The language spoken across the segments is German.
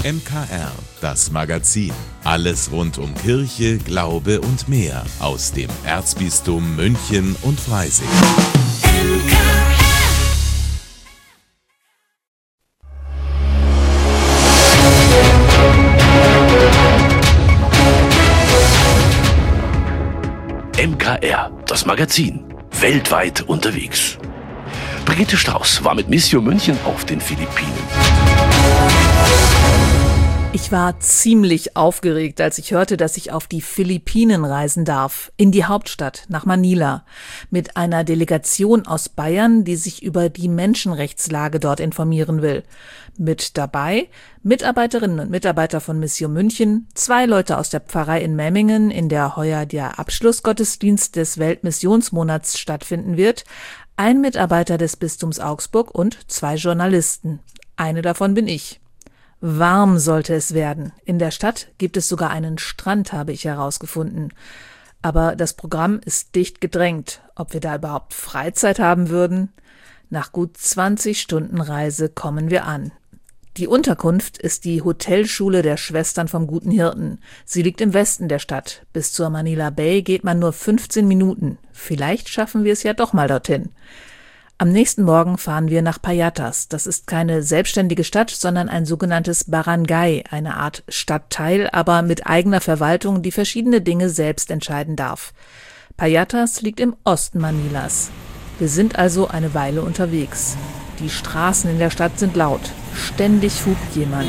MKR, das Magazin. Alles rund um Kirche, Glaube und mehr aus dem Erzbistum München und Freising. MKR, das Magazin. Weltweit unterwegs. Brigitte Strauß war mit Mission München auf den Philippinen. Ich war ziemlich aufgeregt, als ich hörte, dass ich auf die Philippinen reisen darf, in die Hauptstadt, nach Manila, mit einer Delegation aus Bayern, die sich über die Menschenrechtslage dort informieren will. Mit dabei Mitarbeiterinnen und Mitarbeiter von Mission München, 2 Leute aus der Pfarrei in Memmingen, in der heuer der Abschlussgottesdienst des Weltmissionsmonats stattfinden wird, ein Mitarbeiter des Bistums Augsburg und 2 Journalisten. Eine davon bin ich. Warm sollte es werden. In der Stadt gibt es sogar einen Strand, habe ich herausgefunden. Aber das Programm ist dicht gedrängt. Ob wir da überhaupt Freizeit haben würden? Nach gut 20 Stunden Reise kommen wir an. Die Unterkunft ist die Hotelschule der Schwestern vom Guten Hirten. Sie liegt im Westen der Stadt. Bis zur Manila Bay geht man nur 15 Minuten. Vielleicht schaffen wir es ja doch mal dorthin. Am nächsten Morgen fahren wir nach Payatas. Das ist keine selbstständige Stadt, sondern ein sogenanntes Barangay, eine Art Stadtteil, aber mit eigener Verwaltung, die verschiedene Dinge selbst entscheiden darf. Payatas liegt im Osten Manilas. Wir sind also eine Weile unterwegs. Die Straßen in der Stadt sind laut. Ständig hupt jemand.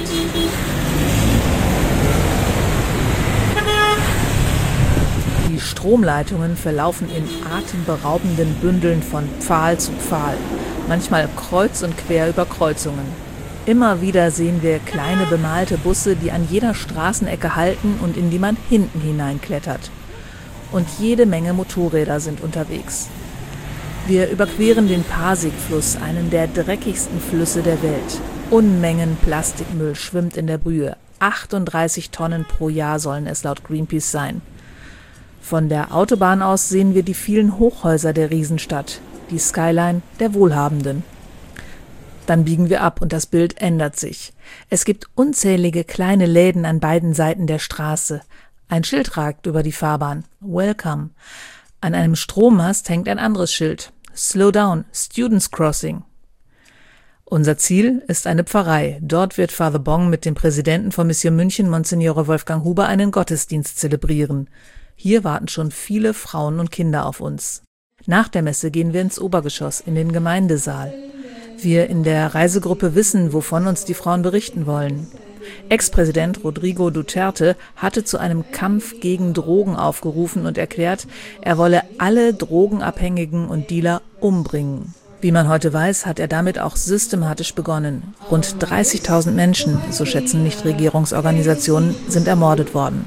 Die Stromleitungen verlaufen in atemberaubenden Bündeln von Pfahl zu Pfahl, manchmal kreuz und quer über Kreuzungen. Immer wieder sehen wir kleine bemalte Busse, die an jeder Straßenecke halten und in die man hinten hineinklettert. Und jede Menge Motorräder sind unterwegs. Wir überqueren den Pasig-Fluss, einen der dreckigsten Flüsse der Welt. Unmengen Plastikmüll schwimmt in der Brühe. 38 Tonnen pro Jahr sollen es laut Greenpeace sein. Von der Autobahn aus sehen wir die vielen Hochhäuser der Riesenstadt, die Skyline der Wohlhabenden. Dann biegen wir ab und das Bild ändert sich. Es gibt unzählige kleine Läden an beiden Seiten der Straße. Ein Schild ragt über die Fahrbahn. Welcome. An einem Strommast hängt ein anderes Schild. Slow down, Students Crossing. Unser Ziel ist eine Pfarrei. Dort wird Father Bong mit dem Präsidenten von Mission München, Monsignore Wolfgang Huber, einen Gottesdienst zelebrieren. Hier warten schon viele Frauen und Kinder auf uns. Nach der Messe gehen wir ins Obergeschoss, in den Gemeindesaal. Wir in der Reisegruppe wissen, wovon uns die Frauen berichten wollen. Ex-Präsident Rodrigo Duterte hatte zu einem Kampf gegen Drogen aufgerufen und erklärt, er wolle alle Drogenabhängigen und Dealer umbringen. Wie man heute weiß, hat er damit auch systematisch begonnen. Rund 30.000 Menschen, so schätzen Nichtregierungsorganisationen, sind ermordet worden.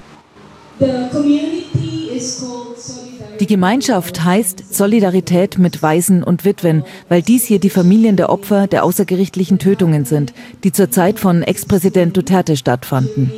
Die Gemeinschaft heißt Solidarität mit Waisen und Witwen, weil dies hier die Familien der Opfer der außergerichtlichen Tötungen sind, die zur Zeit von Ex-Präsident Duterte stattfanden.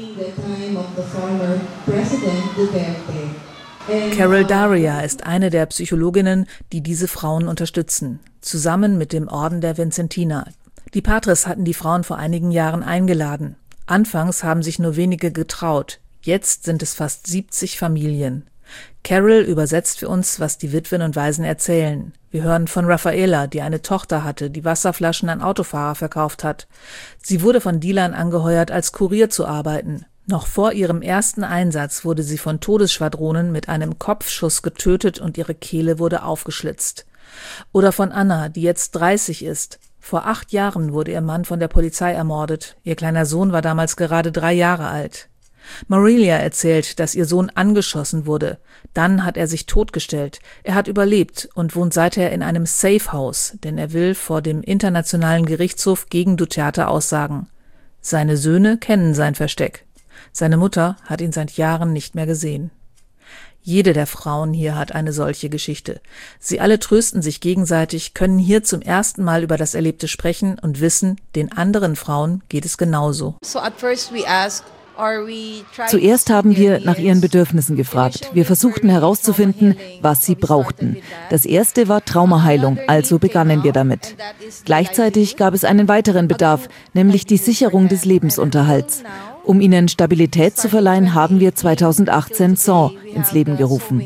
Carol Daria ist eine der Psychologinnen, die diese Frauen unterstützen, zusammen mit dem Orden der Vincentiner. Die Patres hatten die Frauen vor einigen Jahren eingeladen. Anfangs haben sich nur wenige getraut. Jetzt sind es fast 70 Familien. Carol übersetzt für uns, was die Witwen und Waisen erzählen. Wir hören von Raffaela, die eine Tochter hatte, die Wasserflaschen an Autofahrer verkauft hat. Sie wurde von Dealern angeheuert, als Kurier zu arbeiten. Noch vor ihrem ersten Einsatz wurde sie von Todesschwadronen mit einem Kopfschuss getötet und ihre Kehle wurde aufgeschlitzt. Oder von Anna, die jetzt 30 ist. Vor 8 Jahren wurde ihr Mann von der Polizei ermordet. Ihr kleiner Sohn war damals gerade 3 Jahre alt. Marilia erzählt, dass ihr Sohn angeschossen wurde. Dann hat er sich totgestellt. Er hat überlebt und wohnt seither in einem Safe House, denn er will vor dem Internationalen Gerichtshof gegen Duterte aussagen. Seine Söhne kennen sein Versteck. Seine Mutter hat ihn seit Jahren nicht mehr gesehen. Jede der Frauen hier hat eine solche Geschichte. Sie alle trösten sich gegenseitig, können hier zum ersten Mal über das Erlebte sprechen und wissen, den anderen Frauen geht es genauso. So at first we asked Zuerst haben wir nach ihren Bedürfnissen gefragt. Wir versuchten herauszufinden, was sie brauchten. Das erste war Traumaheilung, also begannen wir damit. Gleichzeitig gab es einen weiteren Bedarf, nämlich die Sicherung des Lebensunterhalts. Um ihnen Stabilität zu verleihen, haben wir 2018 SAW ins Leben gerufen.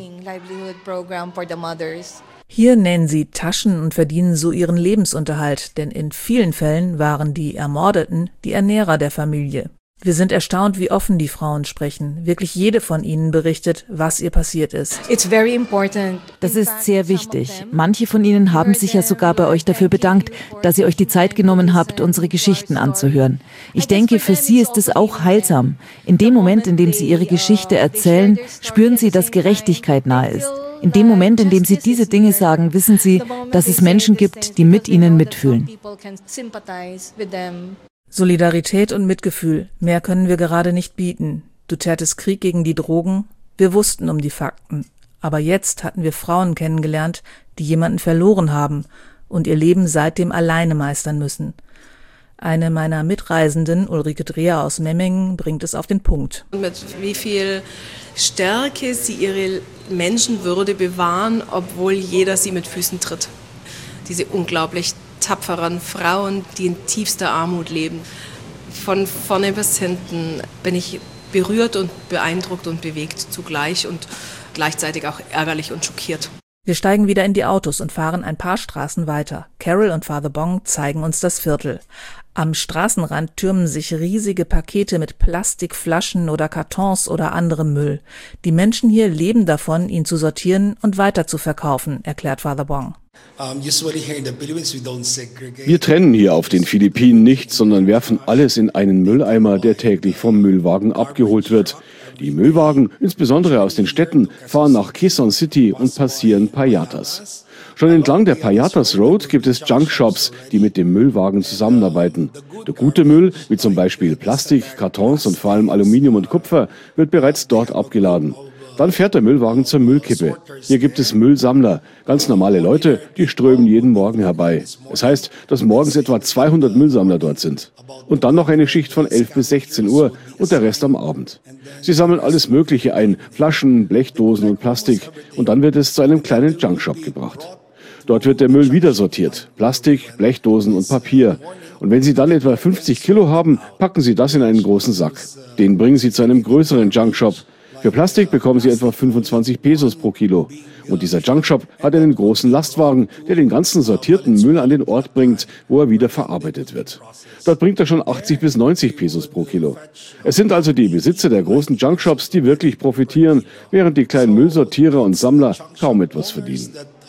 Hier nähen sie Taschen und verdienen so ihren Lebensunterhalt, denn in vielen Fällen waren die Ermordeten die Ernährer der Familie. Wir sind erstaunt, wie offen die Frauen sprechen. Wirklich jede von ihnen berichtet, was ihr passiert ist. Das ist sehr wichtig. Manche von ihnen haben sich ja sogar bei euch dafür bedankt, dass ihr euch die Zeit genommen habt, unsere Geschichten anzuhören. Ich denke, für sie ist es auch heilsam. In dem Moment, in dem sie ihre Geschichte erzählen, spüren sie, dass Gerechtigkeit nahe ist. In dem Moment, in dem sie diese Dinge sagen, wissen sie, dass es Menschen gibt, die mit ihnen mitfühlen. Solidarität und Mitgefühl, mehr können wir gerade nicht bieten. Dutertes Krieg gegen die Drogen, wir wussten um die Fakten. Aber jetzt hatten wir Frauen kennengelernt, die jemanden verloren haben und ihr Leben seitdem alleine meistern müssen. Eine meiner Mitreisenden, Ulrike Dreher aus Memmingen, bringt es auf den Punkt. Mit wie viel Stärke sie ihre Menschenwürde bewahren, obwohl jeder sie mit Füßen tritt. Diese unglaublich tapferen Frauen, die in tiefster Armut leben. Von vorne bis hinten bin ich berührt und beeindruckt und bewegt zugleich und gleichzeitig auch ärgerlich und schockiert. Wir steigen wieder in die Autos und fahren ein paar Straßen weiter. Carol und Father Bong zeigen uns das Viertel. Am Straßenrand türmen sich riesige Pakete mit Plastikflaschen oder Kartons oder anderem Müll. Die Menschen hier leben davon, ihn zu sortieren und weiter zu verkaufen, erklärt Father Bong. Wir trennen hier auf den Philippinen nichts, sondern werfen alles in einen Mülleimer, der täglich vom Müllwagen abgeholt wird. Die Müllwagen, insbesondere aus den Städten, fahren nach Quezon City und passieren Payatas. Schon entlang der Payatas Road gibt es Junkshops, die mit dem Müllwagen zusammenarbeiten. Der gute Müll, wie zum Beispiel Plastik, Kartons und vor allem Aluminium und Kupfer, wird bereits dort abgeladen. Dann fährt der Müllwagen zur Müllkippe. Hier gibt es Müllsammler, ganz normale Leute, die strömen jeden Morgen herbei. Es heißt, dass morgens etwa 200 Müllsammler dort sind. Und dann noch eine Schicht von 11 bis 16 Uhr und der Rest am Abend. Sie sammeln alles Mögliche ein, Flaschen, Blechdosen und Plastik. Und dann wird es zu einem kleinen Junkshop gebracht. Dort wird der Müll wieder sortiert. Plastik, Blechdosen und Papier. Und wenn Sie dann etwa 50 Kilo haben, packen Sie das in einen großen Sack. Den bringen Sie zu einem größeren Junkshop. Für Plastik bekommen Sie etwa 25 Pesos pro Kilo. Und dieser Junkshop hat einen großen Lastwagen, der den ganzen sortierten Müll an den Ort bringt, wo er wieder verarbeitet wird. Dort bringt er schon 80 bis 90 Pesos pro Kilo. Es sind also die Besitzer der großen Junkshops, die wirklich profitieren, während die kleinen Müllsortierer und Sammler kaum etwas verdienen.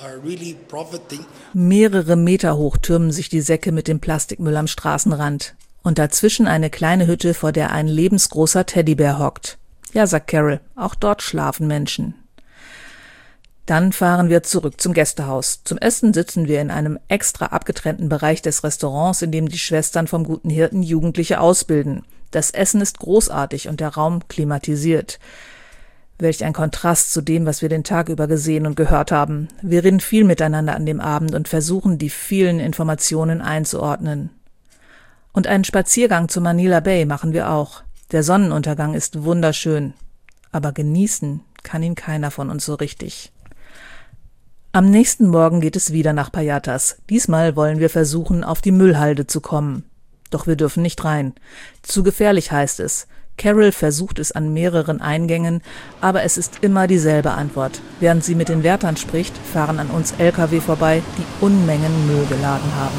Mehrere Meter hoch türmen sich die Säcke mit dem Plastikmüll am Straßenrand. Und dazwischen eine kleine Hütte, vor der ein lebensgroßer Teddybär hockt. Ja, sagt Carol, auch dort schlafen Menschen. Dann fahren wir zurück zum Gästehaus. Zum Essen sitzen wir in einem extra abgetrennten Bereich des Restaurants, in dem die Schwestern vom Guten Hirten Jugendliche ausbilden. Das Essen ist großartig und der Raum klimatisiert. Welch ein Kontrast zu dem, was wir den Tag über gesehen und gehört haben. Wir reden viel miteinander an dem Abend und versuchen, die vielen Informationen einzuordnen. Und einen Spaziergang zur Manila Bay machen wir auch. Der Sonnenuntergang ist wunderschön, aber genießen kann ihn keiner von uns so richtig. Am nächsten Morgen geht es wieder nach Payatas. Diesmal wollen wir versuchen, auf die Müllhalde zu kommen. Doch wir dürfen nicht rein. Zu gefährlich, heißt es. Carol versucht es an mehreren Eingängen, aber es ist immer dieselbe Antwort. Während sie mit den Wärtern spricht, fahren an uns LKW vorbei, die Unmengen Müll geladen haben.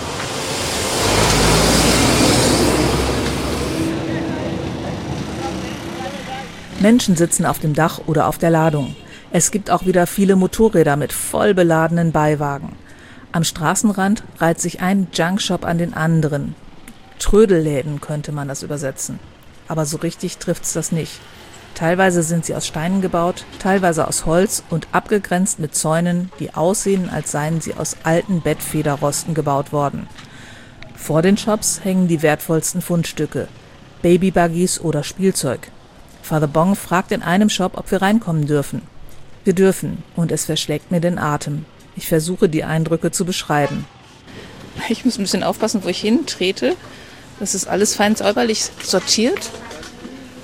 Menschen sitzen auf dem Dach oder auf der Ladung. Es gibt auch wieder viele Motorräder mit voll beladenen Beiwagen. Am Straßenrand reiht sich ein Junkshop an den anderen. Trödelläden könnte man das übersetzen. Aber so richtig trifft's das nicht. Teilweise sind sie aus Steinen gebaut, teilweise aus Holz und abgegrenzt mit Zäunen, die aussehen, als seien sie aus alten Bettfederrosten gebaut worden. Vor den Shops hängen die wertvollsten Fundstücke, Babybuggies oder Spielzeug. Father Bong fragt in einem Shop, ob wir reinkommen dürfen. Wir dürfen, und es verschlägt mir den Atem. Ich versuche, die Eindrücke zu beschreiben. Ich muss ein bisschen aufpassen, wo ich hintrete. Das ist alles fein säuberlich sortiert.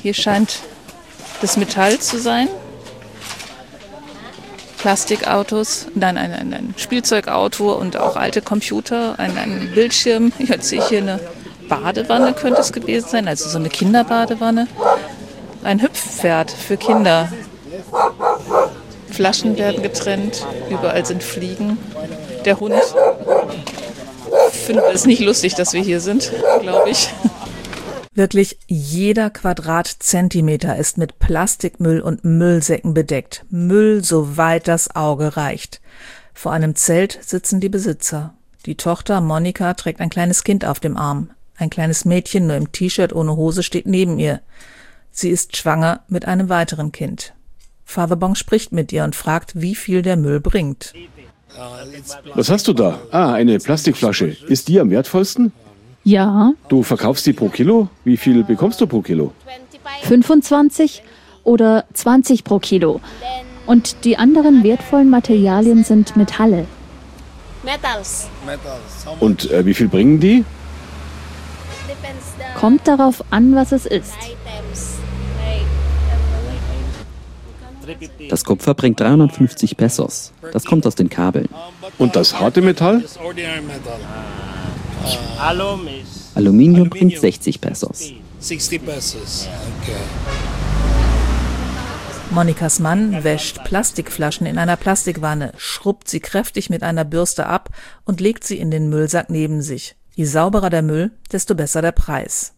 Hier scheint das Metall zu sein. Plastikautos, dann ein Spielzeugauto und auch alte Computer, ein Bildschirm. Jetzt sehe ich hier eine Badewanne, könnte es gewesen sein, also so eine Kinderbadewanne. Ein Hüpfpferd für Kinder. Flaschen werden getrennt, überall sind Fliegen. Der Hund findet es nicht lustig, dass wir hier sind, glaube ich. Wirklich jeder Quadratzentimeter ist mit Plastikmüll und Müllsäcken bedeckt. Müll, soweit das Auge reicht. Vor einem Zelt sitzen die Besitzer. Die Tochter Monika trägt ein kleines Kind auf dem Arm. Ein kleines Mädchen nur im T-Shirt ohne Hose steht neben ihr. Sie ist schwanger mit einem weiteren Kind. Father Bong spricht mit ihr und fragt, wie viel der Müll bringt. Was hast du da? Eine Plastikflasche. Ist die am wertvollsten? Ja. Du verkaufst die pro Kilo? Wie viel bekommst du pro Kilo? 25 oder 20 pro Kilo. Und die anderen wertvollen Materialien sind Metalle. Und wie viel bringen die? Kommt darauf an, was es ist. Das Kupfer bringt 350 Pesos. Das kommt aus den Kabeln. Und das harte Metall? Aluminium bringt 60 Pesos. Monikas Mann wäscht Plastikflaschen in einer Plastikwanne, schrubbt sie kräftig mit einer Bürste ab und legt sie in den Müllsack neben sich. Je sauberer der Müll, desto besser der Preis.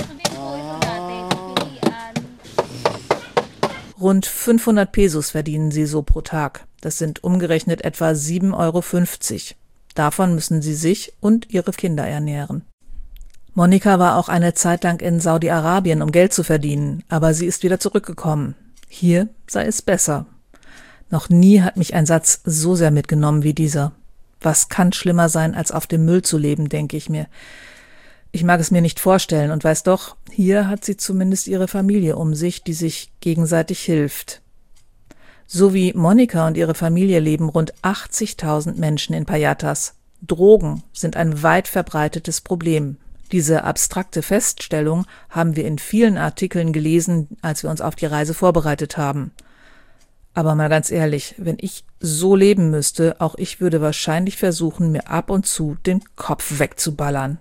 Rund 500 Pesos verdienen sie so pro Tag. Das sind umgerechnet etwa 7,50 €. Davon müssen sie sich und ihre Kinder ernähren. Monika war auch eine Zeit lang in Saudi-Arabien, um Geld zu verdienen, aber sie ist wieder zurückgekommen. Hier sei es besser. Noch nie hat mich ein Satz so sehr mitgenommen wie dieser. Was kann schlimmer sein, als auf dem Müll zu leben, denke ich mir. Ich mag es mir nicht vorstellen und weiß doch, hier hat sie zumindest ihre Familie um sich, die sich gegenseitig hilft. So wie Monika und ihre Familie leben rund 80.000 Menschen in Payatas. Drogen sind ein weit verbreitetes Problem. Diese abstrakte Feststellung haben wir in vielen Artikeln gelesen, als wir uns auf die Reise vorbereitet haben. Aber mal ganz ehrlich, wenn ich so leben müsste, auch ich würde wahrscheinlich versuchen, mir ab und zu den Kopf wegzuballern.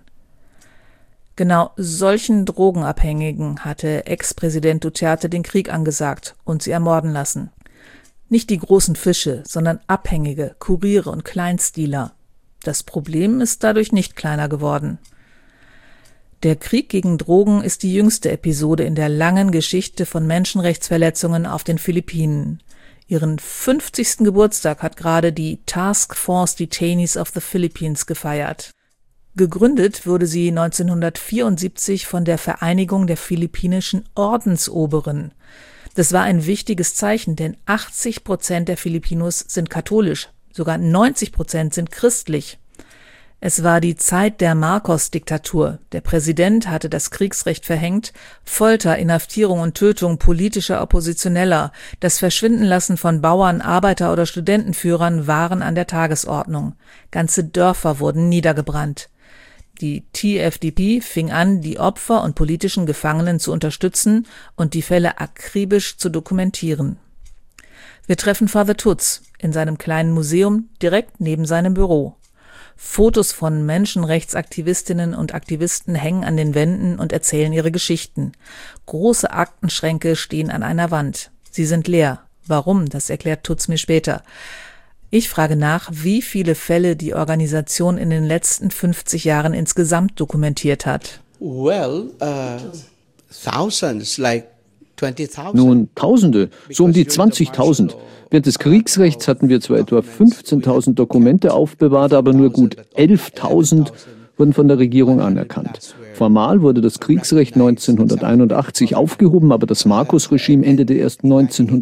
Genau solchen Drogenabhängigen hatte Ex-Präsident Duterte den Krieg angesagt und sie ermorden lassen. Nicht die großen Fische, sondern Abhängige, Kuriere und Kleinstdealer. Das Problem ist dadurch nicht kleiner geworden. Der Krieg gegen Drogen ist die jüngste Episode in der langen Geschichte von Menschenrechtsverletzungen auf den Philippinen. Ihren 50. Geburtstag hat gerade die Task Force Detainees of the Philippines gefeiert. Gegründet wurde sie 1974 von der Vereinigung der philippinischen Ordensoberen. Das war ein wichtiges Zeichen, denn 80% der Filipinos sind katholisch, sogar 90% sind christlich. Es war die Zeit der Marcos-Diktatur. Der Präsident hatte das Kriegsrecht verhängt. Folter, Inhaftierung und Tötung politischer Oppositioneller, das Verschwindenlassen von Bauern, Arbeiter- oder Studentenführern waren an der Tagesordnung. Ganze Dörfer wurden niedergebrannt. Die TFDP fing an, die Opfer und politischen Gefangenen zu unterstützen und die Fälle akribisch zu dokumentieren. Wir treffen Father Tutz in seinem kleinen Museum direkt neben seinem Büro. Fotos von Menschenrechtsaktivistinnen und Aktivisten hängen an den Wänden und erzählen ihre Geschichten. Große Aktenschränke stehen an einer Wand. Sie sind leer. Warum? Das erklärt Tutz mir später. Ich frage nach, wie viele Fälle die Organisation in den letzten 50 Jahren insgesamt dokumentiert hat. Nun, Tausende, so um die 20.000. Während des Kriegsrechts hatten wir zwar etwa 15.000 Dokumente aufbewahrt, aber nur gut 11.000 wurden von der Regierung anerkannt. Formal wurde das Kriegsrecht 1981 aufgehoben, aber das Marcos-Regime endete erst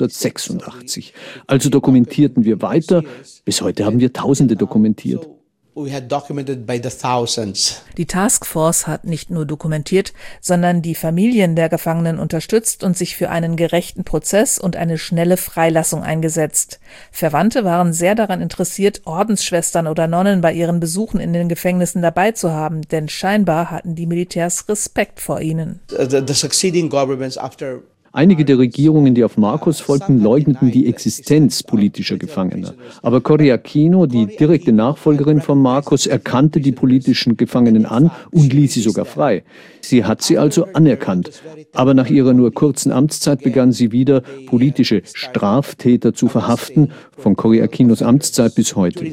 1986. Also dokumentierten wir weiter. Bis heute haben wir Tausende dokumentiert. Die Taskforce hat nicht nur dokumentiert, sondern die Familien der Gefangenen unterstützt und sich für einen gerechten Prozess und eine schnelle Freilassung eingesetzt. Verwandte waren sehr daran interessiert, Ordensschwestern oder Nonnen bei ihren Besuchen in den Gefängnissen dabei zu haben, denn scheinbar hatten die Militärs Respekt vor ihnen. Einige der Regierungen, die auf Marcos folgten, leugneten die Existenz politischer Gefangener. Aber Cory Aquino, die direkte Nachfolgerin von Marcos, erkannte die politischen Gefangenen an und ließ sie sogar frei. Sie hat sie also anerkannt. Aber nach ihrer nur kurzen Amtszeit begann sie wieder, politische Straftäter zu verhaften, von Cory Aquinos Amtszeit bis heute.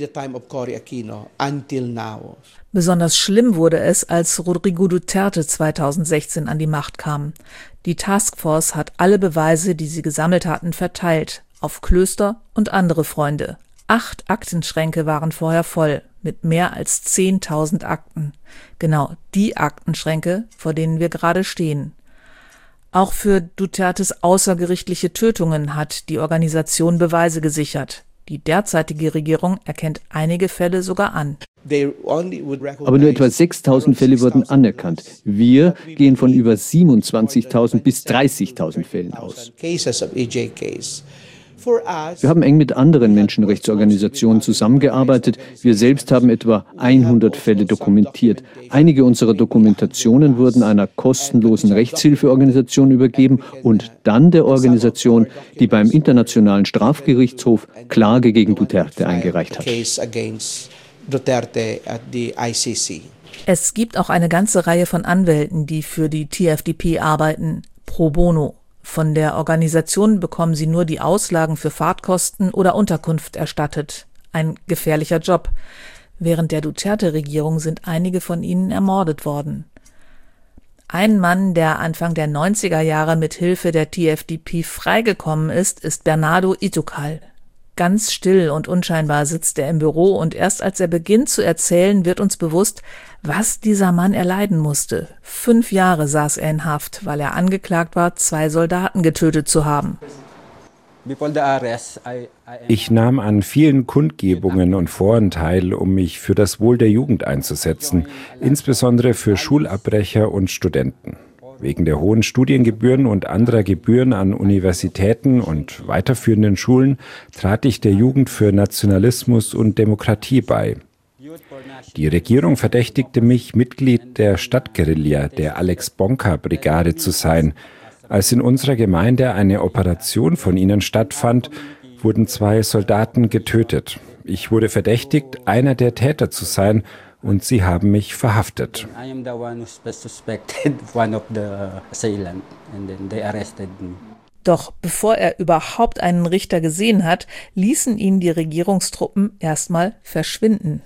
Besonders schlimm wurde es, als Rodrigo Duterte 2016 an die Macht kam. Die Taskforce hat alle Beweise, die sie gesammelt hatten, verteilt, auf Klöster und andere Freunde. 8 Aktenschränke waren vorher voll, mit mehr als 10.000 Akten. Genau die Aktenschränke, vor denen wir gerade stehen. Auch für Dutertes außergerichtliche Tötungen hat die Organisation Beweise gesichert. Die derzeitige Regierung erkennt einige Fälle sogar an. Aber nur etwa 6.000 Fälle wurden anerkannt. Wir gehen von über 27.000 bis 30.000 Fällen aus. Wir haben eng mit anderen Menschenrechtsorganisationen zusammengearbeitet. Wir selbst haben etwa 100 Fälle dokumentiert. Einige unserer Dokumentationen wurden einer kostenlosen Rechtshilfeorganisation übergeben und dann der Organisation, die beim Internationalen Strafgerichtshof Klage gegen Duterte eingereicht hat. Es gibt auch eine ganze Reihe von Anwälten, die für die TFDP arbeiten, pro bono. Von der Organisation bekommen sie nur die Auslagen für Fahrtkosten oder Unterkunft erstattet. Ein gefährlicher Job. Während der Duterte-Regierung sind einige von ihnen ermordet worden. Ein Mann, der Anfang der 90er Jahre mit Hilfe der TFDP freigekommen ist Bernardo Itukal. Ganz still und unscheinbar sitzt er im Büro und erst als er beginnt zu erzählen, wird uns bewusst, was dieser Mann erleiden musste. 5 Jahre saß er in Haft, weil er angeklagt war, 2 Soldaten getötet zu haben. Ich nahm an vielen Kundgebungen und Foren teil, um mich für das Wohl der Jugend einzusetzen, insbesondere für Schulabbrecher und Studenten. Wegen der hohen Studiengebühren und anderer Gebühren an Universitäten und weiterführenden Schulen trat ich der Jugend für Nationalismus und Demokratie bei. Die Regierung verdächtigte mich, Mitglied der Stadtguerilla, der Alex Bonka-Brigade zu sein. Als in unserer Gemeinde eine Operation von ihnen stattfand, wurden 2 Soldaten getötet. Ich wurde verdächtigt, einer der Täter zu sein, und sie haben mich verhaftet. Doch bevor er überhaupt einen Richter gesehen hat, ließen ihn die Regierungstruppen erstmal verschwinden.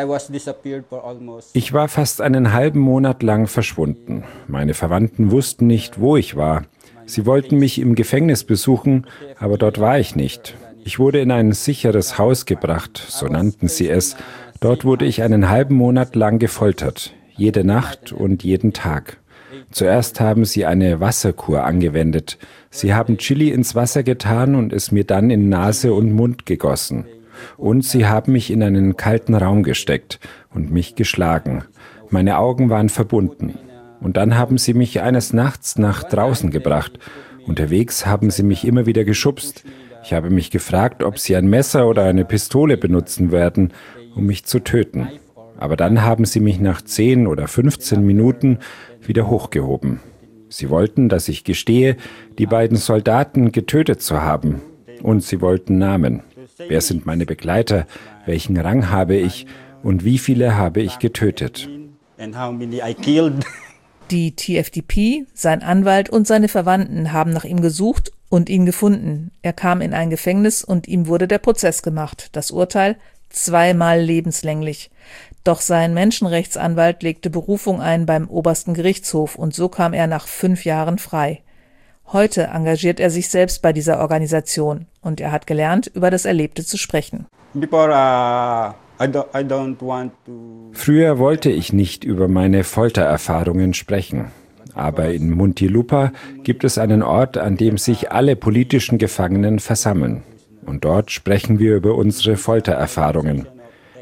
Ich war fast einen halben Monat lang verschwunden. Meine Verwandten wussten nicht, wo ich war. Sie wollten mich im Gefängnis besuchen, aber dort war ich nicht. Ich wurde in ein sicheres Haus gebracht, so nannten sie es. Dort wurde ich einen halben Monat lang gefoltert, jede Nacht und jeden Tag. Zuerst haben sie eine Wasserkur angewendet. Sie haben Chili ins Wasser getan und es mir dann in Nase und Mund gegossen. Und sie haben mich in einen kalten Raum gesteckt und mich geschlagen. Meine Augen waren verbunden. Und dann haben sie mich eines Nachts nach draußen gebracht. Unterwegs haben sie mich immer wieder geschubst. Ich habe mich gefragt, ob sie ein Messer oder eine Pistole benutzen werden, um mich zu töten. Aber dann haben sie mich nach 10 oder 15 Minuten wieder hochgehoben. Sie wollten, dass ich gestehe, die beiden Soldaten getötet zu haben. Und sie wollten Namen. Wer sind meine Begleiter? Welchen Rang habe ich? Und wie viele habe ich getötet? Die TFDP, sein Anwalt und seine Verwandten haben nach ihm gesucht und ihn gefunden. Er kam in ein Gefängnis und ihm wurde der Prozess gemacht. Das Urteil: 2-mal lebenslänglich. Doch sein Menschenrechtsanwalt legte Berufung ein beim obersten Gerichtshof und so kam er nach 5 Jahren frei. Heute engagiert er sich selbst bei dieser Organisation und er hat gelernt, über das Erlebte zu sprechen. Früher wollte ich nicht über meine Foltererfahrungen sprechen. Aber in Muntinlupa gibt es einen Ort, an dem sich alle politischen Gefangenen versammeln. Und dort sprechen wir über unsere Foltererfahrungen.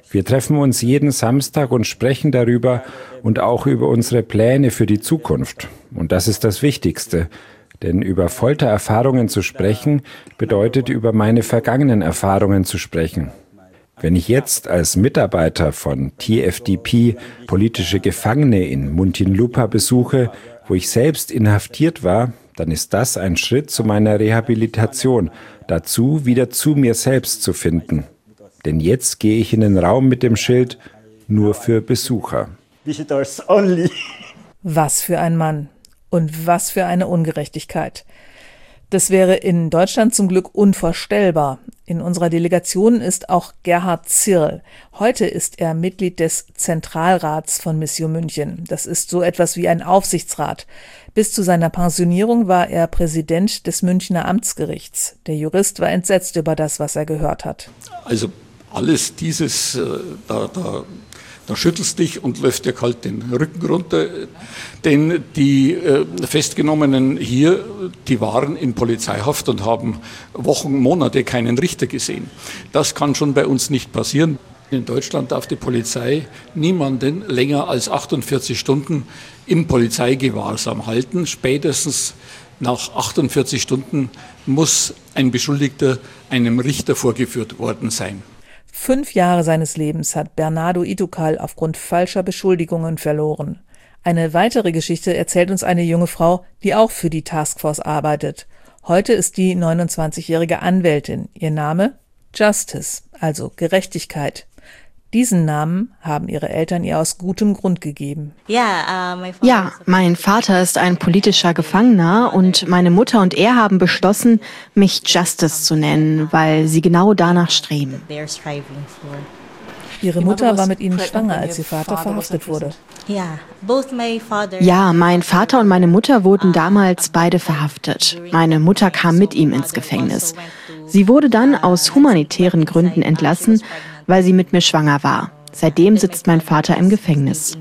Wir treffen uns jeden Samstag und sprechen darüber und auch über unsere Pläne für die Zukunft. Und das ist das Wichtigste. Denn über Foltererfahrungen zu sprechen, bedeutet über meine vergangenen Erfahrungen zu sprechen. Wenn ich jetzt als Mitarbeiter von TFDP politische Gefangene in Muntinlupa besuche, wo ich selbst inhaftiert war, dann ist das ein Schritt zu meiner Rehabilitation, dazu wieder zu mir selbst zu finden. Denn jetzt gehe ich in den Raum mit dem Schild nur für Besucher. Visitors only. Was für ein Mann und was für eine Ungerechtigkeit. Das wäre in Deutschland zum Glück unvorstellbar. In unserer Delegation ist auch Gerhard Zirl. Heute ist er Mitglied des Zentralrats von Mission München. Das ist so etwas wie ein Aufsichtsrat. Bis zu seiner Pensionierung war er Präsident des Münchner Amtsgerichts. Der Jurist war entsetzt über das, was er gehört hat. Also alles dieses, da schüttelst dich und läuft dir kalt den Rücken runter. Denn die Festgenommenen hier, die waren in Polizeihaft und haben Wochen, Monate keinen Richter gesehen. Das kann schon bei uns nicht passieren. In Deutschland darf die Polizei niemanden länger als 48 Stunden in Polizeigewahrsam halten. Spätestens nach 48 Stunden muss ein Beschuldigter einem Richter vorgeführt worden sein. 5 Jahre seines Lebens hat Bernardo Itukal aufgrund falscher Beschuldigungen verloren. Eine weitere Geschichte erzählt uns eine junge Frau, die auch für die Taskforce arbeitet. Heute ist die 29-jährige Anwältin. Ihr Name? Justice, also Gerechtigkeit. Diesen Namen haben ihre Eltern ihr aus gutem Grund gegeben. Ja, mein Vater ist ein politischer Gefangener und meine Mutter und er haben beschlossen, mich Justice zu nennen, weil sie genau danach streben. Ihre Mutter war mit ihnen schwanger, als ihr Vater verhaftet wurde. Ja, mein Vater und meine Mutter wurden damals beide verhaftet. Meine Mutter kam mit ihm ins Gefängnis. Sie wurde dann aus humanitären Gründen entlassen, weil sie mit mir schwanger war. Seitdem sitzt mein Vater im Gefängnis.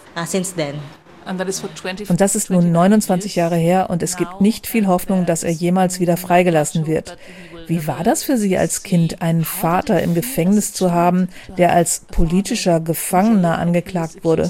Und das ist nun 29 Jahre her und es gibt nicht viel Hoffnung, dass er jemals wieder freigelassen wird. Wie war das für Sie als Kind, einen Vater im Gefängnis zu haben, der als politischer Gefangener angeklagt wurde?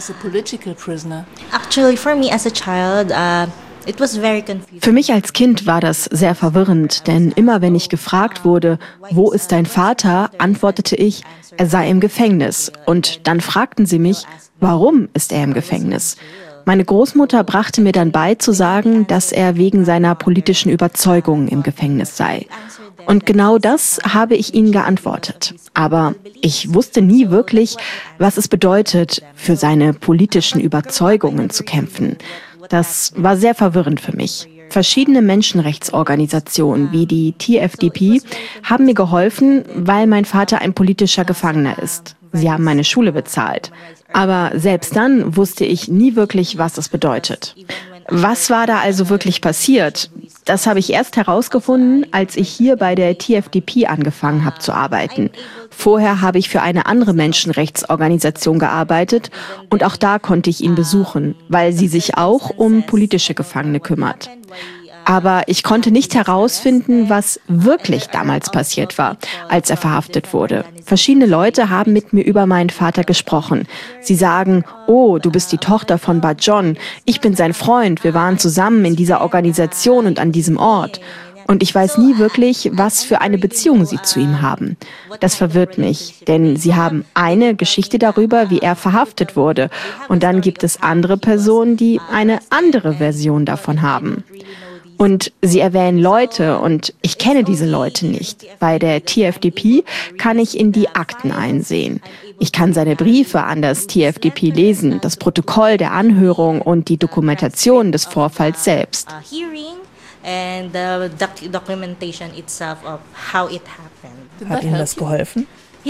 Für mich als Kind war das sehr verwirrend, denn immer wenn ich gefragt wurde, wo ist dein Vater, antwortete ich, er sei im Gefängnis. Und dann fragten sie mich, warum ist er im Gefängnis? Meine Großmutter brachte mir dann bei zu sagen, dass er wegen seiner politischen Überzeugungen im Gefängnis sei. Und genau das habe ich ihnen geantwortet. Aber ich wusste nie wirklich, was es bedeutet, für seine politischen Überzeugungen zu kämpfen. Das war sehr verwirrend für mich. Verschiedene Menschenrechtsorganisationen wie die TFDP haben mir geholfen, weil mein Vater ein politischer Gefangener ist. Sie haben meine Schule bezahlt. Aber selbst dann wusste ich nie wirklich, was es bedeutet. Was war da also wirklich passiert? Das habe ich erst herausgefunden, als ich hier bei der TFDP angefangen habe zu arbeiten. Vorher habe ich für eine andere Menschenrechtsorganisation gearbeitet und auch da konnte ich ihn besuchen, weil sie sich auch um politische Gefangene kümmert. Aber ich konnte nicht herausfinden, was wirklich damals passiert war, als er verhaftet wurde. Verschiedene Leute haben mit mir über meinen Vater gesprochen. Sie sagen, oh, du bist die Tochter von Bajon, ich bin sein Freund, wir waren zusammen in dieser Organisation und an diesem Ort. Und ich weiß nie wirklich, was für eine Beziehung sie zu ihm haben. Das verwirrt mich, denn sie haben eine Geschichte darüber, wie er verhaftet wurde. Und dann gibt es andere Personen, die eine andere Version davon haben. Und sie erwähnen Leute und ich kenne diese Leute nicht. Bei der TFDP kann ich in die Akten einsehen. Ich kann seine Briefe an das TFDP lesen, das Protokoll der Anhörung und die Dokumentation des Vorfalls selbst. Hat Ihnen das geholfen?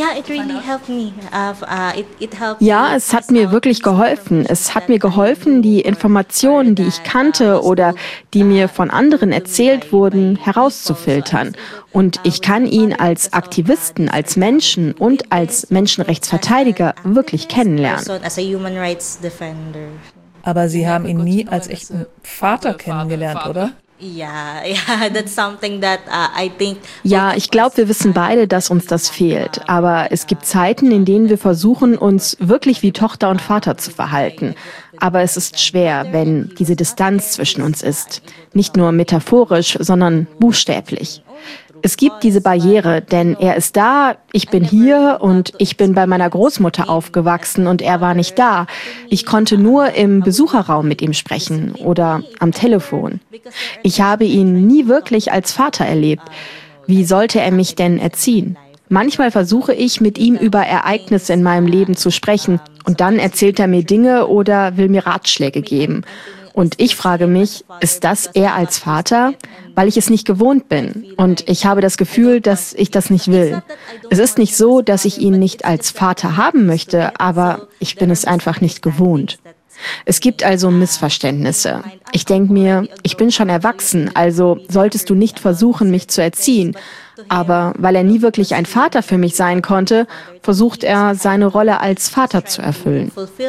Ja, es hat mir wirklich geholfen. Es hat mir geholfen, die Informationen, die ich kannte oder die mir von anderen erzählt wurden, herauszufiltern. Und ich kann ihn als Aktivisten, als Menschen und als Menschenrechtsverteidiger wirklich kennenlernen. Aber Sie haben ihn nie als echten Vater kennengelernt, oder? Ja, ich glaube, wir wissen beide, dass uns das fehlt. Aber es gibt Zeiten, in denen wir versuchen, uns wirklich wie Tochter und Vater zu verhalten. Aber es ist schwer, wenn diese Distanz zwischen uns ist. Nicht nur metaphorisch, sondern buchstäblich. Es gibt diese Barriere, denn er ist da, ich bin hier und ich bin bei meiner Großmutter aufgewachsen und er war nicht da. Ich konnte nur im Besucherraum mit ihm sprechen oder am Telefon. Ich habe ihn nie wirklich als Vater erlebt. Wie sollte er mich denn erziehen? Manchmal versuche ich, mit ihm über Ereignisse in meinem Leben zu sprechen und dann erzählt er mir Dinge oder will mir Ratschläge geben. Und ich frage mich, ist das er als Vater? Weil ich es nicht gewohnt bin. Und ich habe das Gefühl, dass ich das nicht will. Es ist nicht so, dass ich ihn nicht als Vater haben möchte, aber ich bin es einfach nicht gewohnt. Es gibt also Missverständnisse. Ich denke mir, ich bin schon erwachsen, also solltest du nicht versuchen, mich zu erziehen. Aber weil er nie wirklich ein Vater für mich sein konnte, versucht er, seine Rolle als Vater zu erfüllen.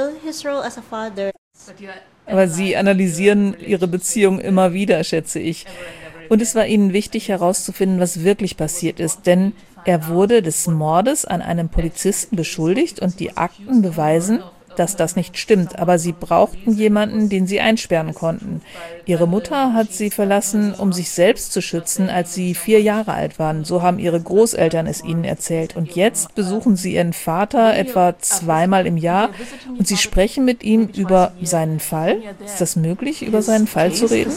Aber Sie analysieren Ihre Beziehung immer wieder, schätze ich. Und es war Ihnen wichtig herauszufinden, was wirklich passiert ist, denn er wurde des Mordes an einem Polizisten beschuldigt und die Akten beweisen, dass das nicht stimmt. Aber Sie brauchten jemanden, den Sie einsperren konnten. Ihre Mutter hat Sie verlassen, um sich selbst zu schützen, als Sie 4 Jahre alt waren. So haben Ihre Großeltern es Ihnen erzählt. Und jetzt besuchen Sie Ihren Vater etwa 2-mal im Jahr und Sie sprechen mit ihm über seinen Fall. Ist das möglich, über seinen Fall zu reden?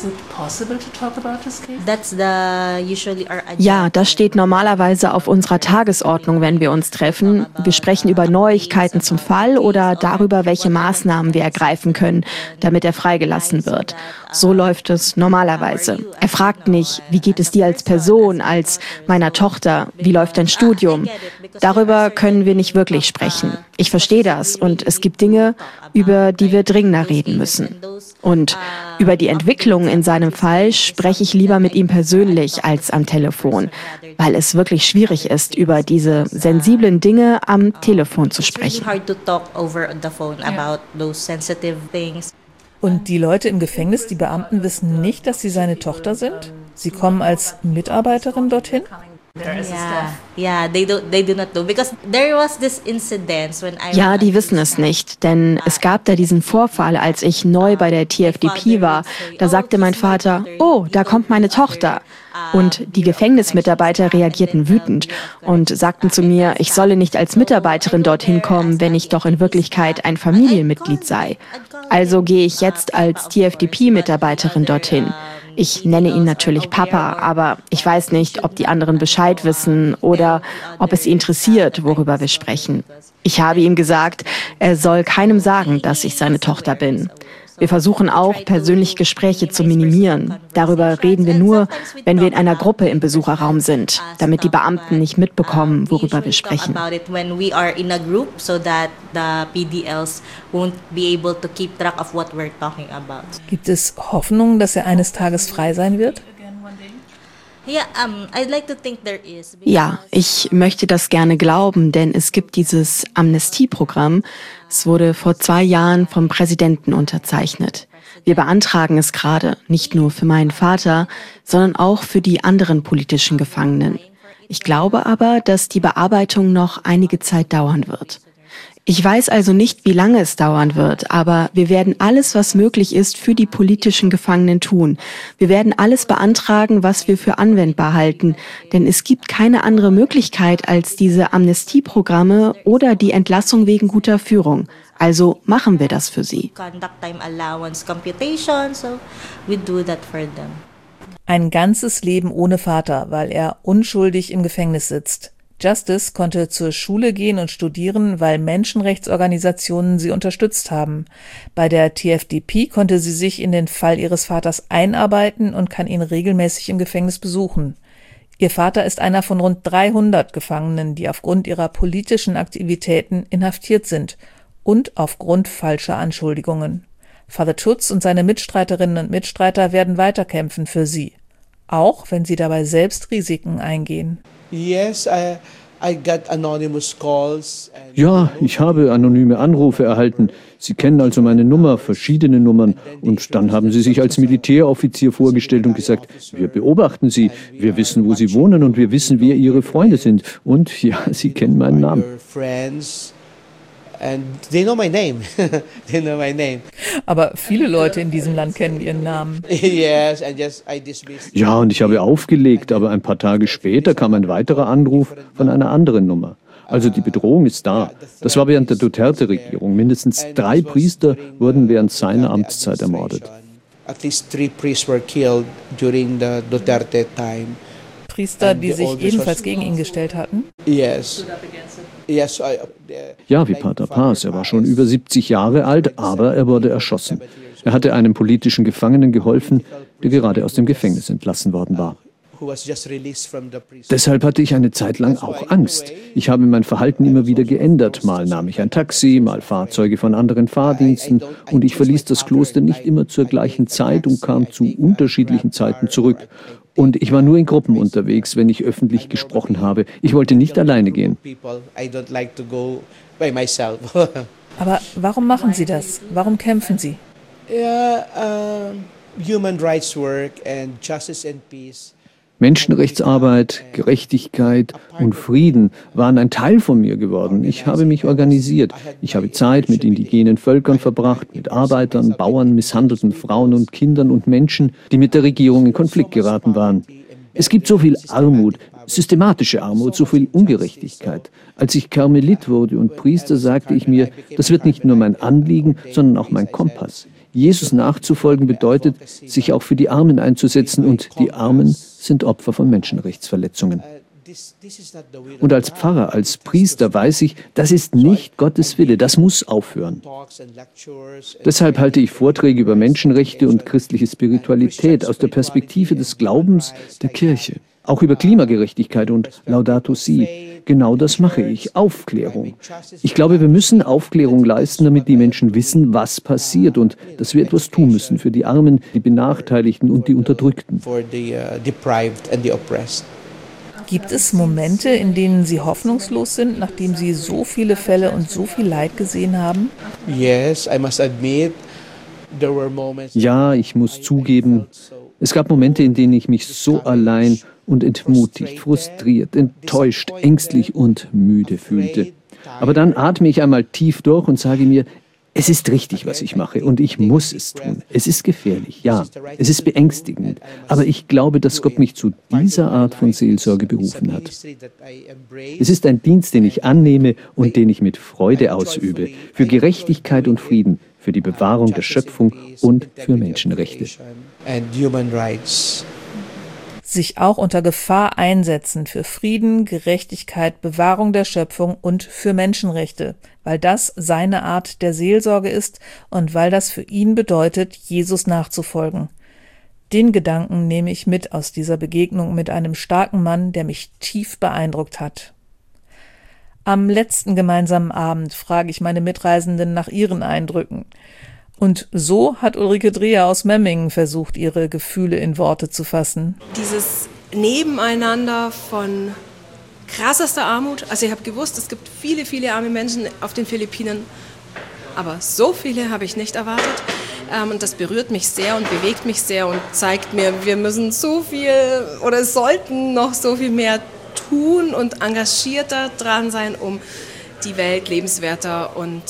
Ja, das steht normalerweise auf unserer Tagesordnung, wenn wir uns treffen. Wir sprechen über Neuigkeiten zum Fall oder darüber, welche Maßnahmen wir ergreifen können, damit er freigelassen wird. So läuft es normalerweise. Er fragt nicht, wie geht es dir als Person, als meiner Tochter, wie läuft dein Studium? Darüber können wir nicht wirklich sprechen. Ich verstehe das und es gibt Dinge, über die wir dringender reden müssen. Und über die Entwicklung in seinem Fall spreche ich lieber mit ihm persönlich als am Telefon, weil es wirklich schwierig ist, über diese sensiblen Dinge am Telefon zu sprechen. Und die Leute im Gefängnis, die Beamten, wissen nicht, dass Sie seine Tochter sind? Sie kommen als Mitarbeiterin dorthin? Ja, die wissen es nicht, denn es gab da diesen Vorfall, als ich neu bei der TFDP war. Da sagte mein Vater, oh, da kommt meine Tochter. Und die Gefängnismitarbeiter reagierten wütend und sagten zu mir, ich solle nicht als Mitarbeiterin dorthin kommen, wenn ich doch in Wirklichkeit ein Familienmitglied sei. Also gehe ich jetzt als TFDP-Mitarbeiterin dorthin. Ich nenne ihn natürlich Papa, aber ich weiß nicht, ob die anderen Bescheid wissen oder ob es sie interessiert, worüber wir sprechen. Ich habe ihm gesagt, er soll keinem sagen, dass ich seine Tochter bin. Wir versuchen auch, persönliche Gespräche zu minimieren. Darüber reden wir nur, wenn wir in einer Gruppe im Besucherraum sind, damit die Beamten nicht mitbekommen, worüber wir sprechen. Gibt es Hoffnung, dass er eines Tages frei sein wird? Ja, ich möchte das gerne glauben, denn es gibt dieses Amnestieprogramm. Es wurde vor 2 Jahren vom Präsidenten unterzeichnet. Wir beantragen es gerade, nicht nur für meinen Vater, sondern auch für die anderen politischen Gefangenen. Ich glaube aber, dass die Bearbeitung noch einige Zeit dauern wird. Ich weiß also nicht, wie lange es dauern wird, aber wir werden alles, was möglich ist, für die politischen Gefangenen tun. Wir werden alles beantragen, was wir für anwendbar halten, denn es gibt keine andere Möglichkeit als diese Amnestieprogramme oder die Entlassung wegen guter Führung. Also machen wir das für sie. Ein ganzes Leben ohne Vater, weil er unschuldig im Gefängnis sitzt. Justice konnte zur Schule gehen und studieren, weil Menschenrechtsorganisationen sie unterstützt haben. Bei der TFDP konnte sie sich in den Fall ihres Vaters einarbeiten und kann ihn regelmäßig im Gefängnis besuchen. Ihr Vater ist einer von rund 300 Gefangenen, die aufgrund ihrer politischen Aktivitäten inhaftiert sind und aufgrund falscher Anschuldigungen. Father Toots und seine Mitstreiterinnen und Mitstreiter werden weiterkämpfen für sie, auch wenn sie dabei selbst Risiken eingehen. Yes, Ja, ich habe anonyme Anrufe erhalten. Sie kennen also meine Nummer, verschiedene Nummern. Und dann haben sie sich als Militäroffizier vorgestellt und gesagt, wir beobachten Sie, wir wissen, wo Sie wohnen und wir wissen, wer Ihre Freunde sind. Und ja, Sie kennen meinen Namen. And they know my name. They know my name. Aber viele Leute in diesem Land kennen ihren Namen. Yes, and just I dismissed. Ja, und ich habe aufgelegt, aber ein paar Tage später kam ein weiterer Anruf von einer anderen Nummer. Also die Bedrohung ist da. Das war während der Duterte-Regierung. Mindestens 3 Priester wurden während seiner Amtszeit ermordet. At least 3 priests were killed during the Duterte time. Priester, die sich ebenfalls gegen ihn gestellt hatten? Yes. Ja, wie Pater Paz. Er war schon über 70 Jahre alt, aber er wurde erschossen. Er hatte einem politischen Gefangenen geholfen, der gerade aus dem Gefängnis entlassen worden war. Deshalb hatte ich eine Zeit lang auch Angst. Ich habe mein Verhalten immer wieder geändert. Mal nahm ich ein Taxi, mal Fahrzeuge von anderen Fahrdiensten und ich verließ das Kloster nicht immer zur gleichen Zeit und kam zu unterschiedlichen Zeiten zurück. Und ich war nur in Gruppen unterwegs, wenn ich öffentlich gesprochen habe. Ich wollte nicht alleine gehen. Aber warum machen Sie das? Warum kämpfen Sie? Human rights work and justice and peace. Menschenrechtsarbeit, Gerechtigkeit und Frieden waren ein Teil von mir geworden. Ich habe mich organisiert. Ich habe Zeit mit indigenen Völkern verbracht, mit Arbeitern, Bauern, misshandelten Frauen und Kindern und Menschen, die mit der Regierung in Konflikt geraten waren. Es gibt so viel Armut, systematische Armut, so viel Ungerechtigkeit. Als ich Karmelit wurde und Priester, sagte ich mir, das wird nicht nur mein Anliegen, sondern auch mein Kompass. Jesus nachzufolgen bedeutet, sich auch für die Armen einzusetzen, und die Armen sind Opfer von Menschenrechtsverletzungen. Und als Pfarrer, als Priester weiß ich, das ist nicht Gottes Wille, das muss aufhören. Deshalb halte ich Vorträge über Menschenrechte und christliche Spiritualität aus der Perspektive des Glaubens der Kirche. Auch über Klimagerechtigkeit und Laudato Si. Genau das mache ich, Aufklärung. Ich glaube, wir müssen Aufklärung leisten, damit die Menschen wissen, was passiert und dass wir etwas tun müssen für die Armen, die Benachteiligten und die Unterdrückten. Gibt es Momente, in denen Sie hoffnungslos sind, nachdem Sie so viele Fälle und so viel Leid gesehen haben? Ja, ich muss zugeben, es gab Momente, in denen ich mich so allein und entmutigt, frustriert, enttäuscht, ängstlich und müde fühlte. Aber dann atme ich einmal tief durch und sage mir, es ist richtig, was ich mache, und ich muss es tun. Es ist gefährlich, ja, es ist beängstigend, aber ich glaube, dass Gott mich zu dieser Art von Seelsorge berufen hat. Es ist ein Dienst, den ich annehme und den ich mit Freude ausübe, für Gerechtigkeit und Frieden, für die Bewahrung der Schöpfung und für Menschenrechte. Sich auch unter Gefahr einsetzen für Frieden, Gerechtigkeit, Bewahrung der Schöpfung und für Menschenrechte, weil das seine Art der Seelsorge ist und weil das für ihn bedeutet, Jesus nachzufolgen. Den Gedanken nehme ich mit aus dieser Begegnung mit einem starken Mann, der mich tief beeindruckt hat. Am letzten gemeinsamen Abend frage ich meine Mitreisenden nach ihren Eindrücken. Und so hat Ulrike Dreher aus Memmingen versucht, ihre Gefühle in Worte zu fassen. Dieses Nebeneinander von krassester Armut. Also ich habe gewusst, es gibt viele, viele arme Menschen auf den Philippinen. Aber so viele habe ich nicht erwartet. Und das berührt mich sehr und bewegt mich sehr und zeigt mir, wir müssen so viel oder sollten noch so viel mehr tun und engagierter dran sein, um die Welt lebenswerter und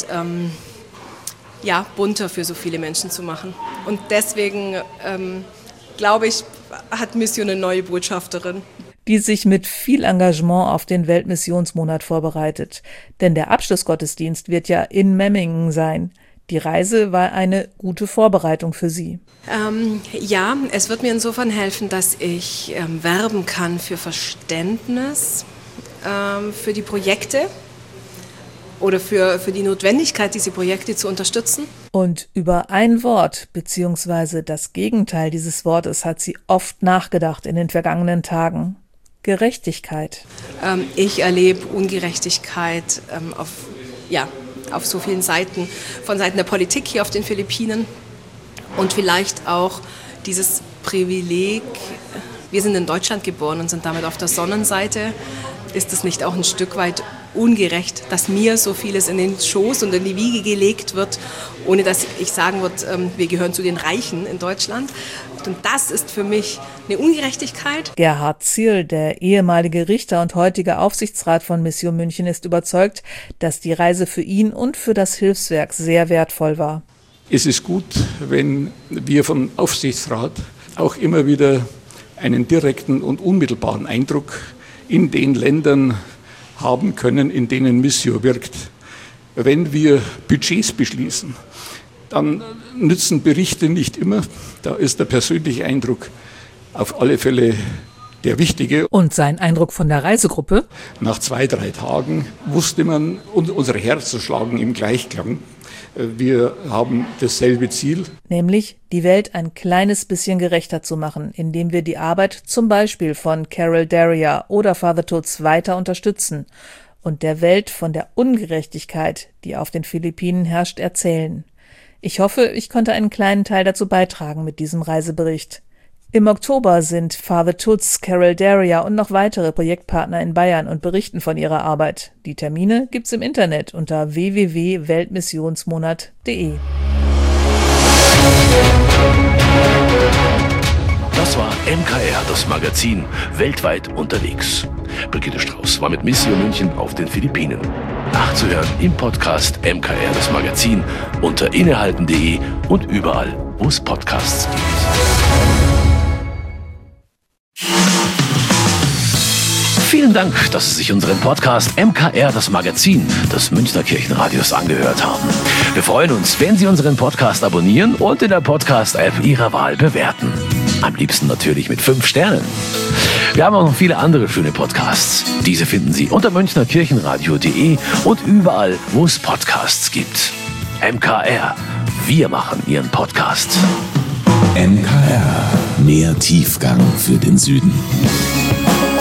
bunter für so viele Menschen zu machen. Und deswegen, glaube ich, hat Mission eine neue Botschafterin, die sich mit viel Engagement auf den Weltmissionsmonat vorbereitet. Denn der Abschlussgottesdienst wird ja in Memmingen sein. Die Reise war eine gute Vorbereitung für Sie. Es wird mir insofern helfen, dass ich werben kann für Verständnis, für die Projekte, oder für die Notwendigkeit, diese Projekte zu unterstützen. Und über ein Wort bzw. das Gegenteil dieses Wortes hat sie oft nachgedacht in den vergangenen Tagen. Gerechtigkeit. Ich erlebe Ungerechtigkeit auf so vielen Seiten, von Seiten der Politik hier auf den Philippinen und vielleicht auch dieses Privileg, wir sind in Deutschland geboren und sind damit auf der Sonnenseite, ist es nicht auch ein Stück weit ungerecht, dass mir so vieles in den Schoß und in die Wiege gelegt wird, ohne dass ich sagen würde, wir gehören zu den Reichen in Deutschland. Und das ist für mich eine Ungerechtigkeit. Gerhard Zierl, der ehemalige Richter und heutige Aufsichtsrat von Mission München, ist überzeugt, dass die Reise für ihn und für das Hilfswerk sehr wertvoll war. Es ist gut, wenn wir vom Aufsichtsrat auch immer wieder einen direkten und unmittelbaren Eindruck in den Ländern haben können, in denen Missio wirkt. Wenn wir Budgets beschließen, dann nützen Berichte nicht immer. Da ist der persönliche Eindruck auf alle Fälle der wichtige. Und sein Eindruck von der Reisegruppe? Nach 2-3 Tagen wusste man, unsere Herzen schlagen im Gleichklang. Wir haben dasselbe Ziel. Nämlich, die Welt ein kleines bisschen gerechter zu machen, indem wir die Arbeit zum Beispiel von Carol Daria oder Father Toots weiter unterstützen und der Welt von der Ungerechtigkeit, die auf den Philippinen herrscht, erzählen. Ich hoffe, ich konnte einen kleinen Teil dazu beitragen mit diesem Reisebericht. Im Oktober sind Father Toots, Carol Daria und noch weitere Projektpartner in Bayern und berichten von ihrer Arbeit. Die Termine gibt's im Internet unter www.weltmissionsmonat.de. Das war MKR, das Magazin, weltweit unterwegs. Brigitte Strauß war mit Mission München auf den Philippinen. Nachzuhören im Podcast MKR, das Magazin, unter innehalten.de und überall, wo es Podcasts gibt. Vielen Dank, dass Sie sich unseren Podcast MKR, das Magazin des Münchner Kirchenradios, angehört haben. Wir freuen uns, wenn Sie unseren Podcast abonnieren und in der Podcast-App Ihrer Wahl bewerten. Am liebsten natürlich mit 5 Sternen. Wir haben auch noch viele andere schöne Podcasts. Diese finden Sie unter münchnerkirchenradio.de und überall, wo es Podcasts gibt. MKR, wir machen Ihren Podcast. MKR, mehr Tiefgang für den Süden.